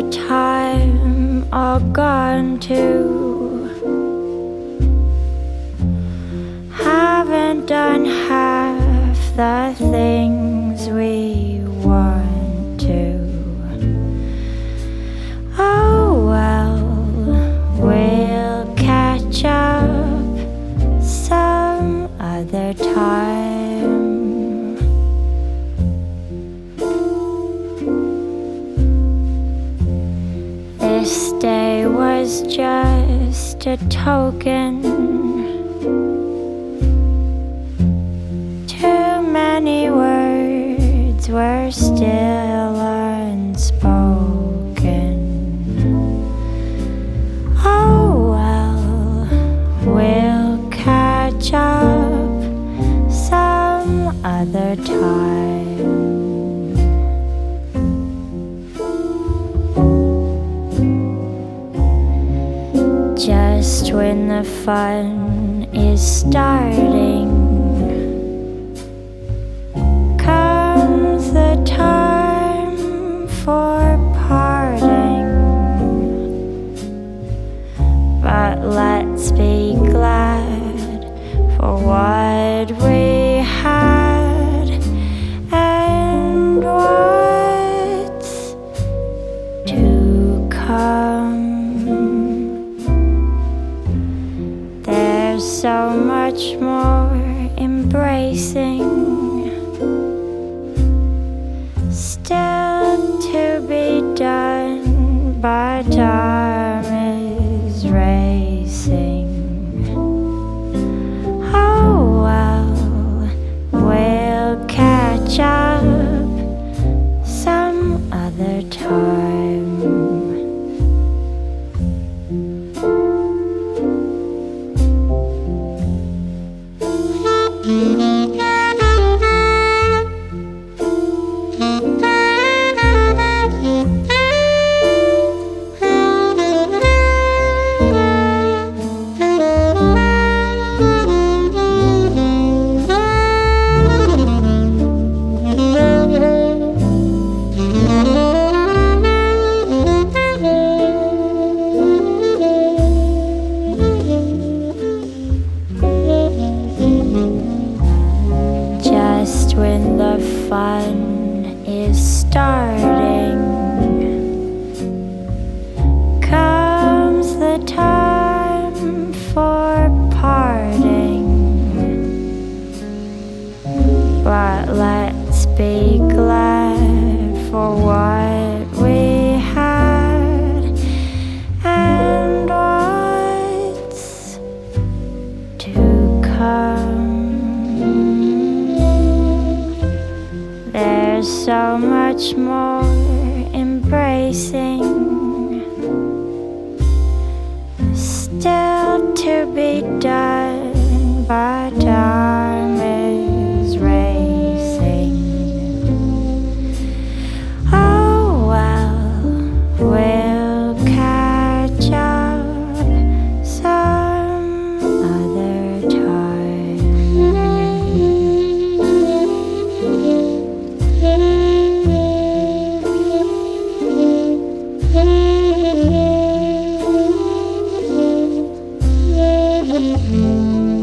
time all gone too. Haven't done half the things we want to. Oh well, we'll catch up some other time. This day was just a token. Too many words were still unspoken. Oh well, we'll catch up some other time. Just when the fun is starting, comes the time for parting. But let's be glad for what we had and what's to come. There's so much more embracing still to be done, but time is racing. Oh well, we'll catch up some other time. Just when the fun is starting, comes the time for parting. But let's be glad for what we had and what's to come. There's so much more embracing still to be done, but time is racing. Oh well, we'll catch up some other time. Mm-hmm.